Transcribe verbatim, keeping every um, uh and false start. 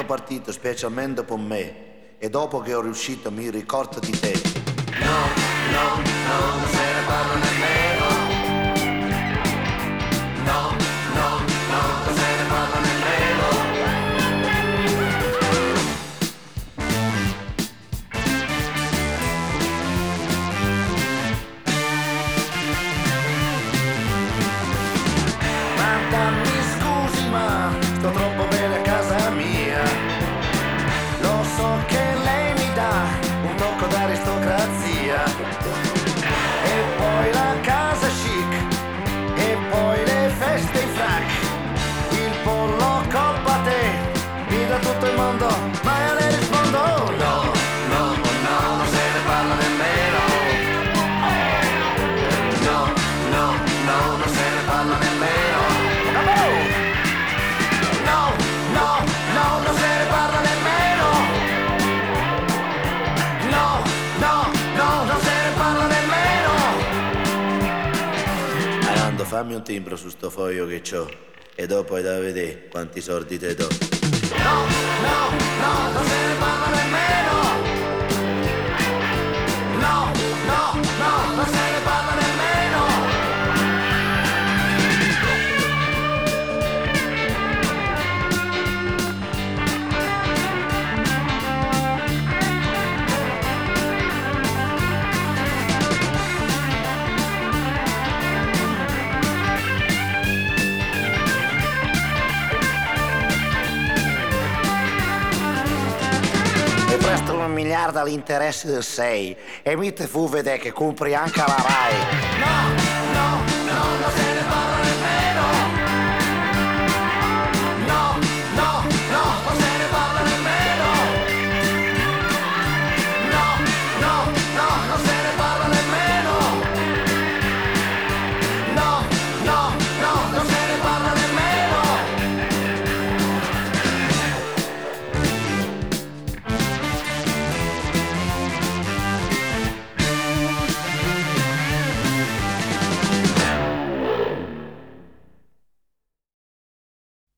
partito specialmente per me e dopo che ho riuscito mi ricordo di te. No, no, no, non se ne parla nemmeno. No, no, no, non se ne parla nemmeno. Dammi scusi ma sto troppo bene a casa mia. Lo so che lei mi dà un tocco d'aristocrazia. E poi la casa chic, e poi le feste in frac. Il pollo coppa te, mi dà tutto il mondo, ma io le rispondo no. No, no, no, non se ne parla nemmeno. No, no, no, non se ne parla nemmeno. No, no, no, non se ne parla nemmeno. No, no, no, non se ne parla nemmeno. Arando, fammi un timbro su sto foglio che c'ho e dopo hai da vedere quanti soldi te do. No, no, no, non se ne parla nemmeno. No, no, no, non se ne parla nemmeno. E presto un miliardo all'interesse del sei e mi te fu vedere che compri anche la Rai. No!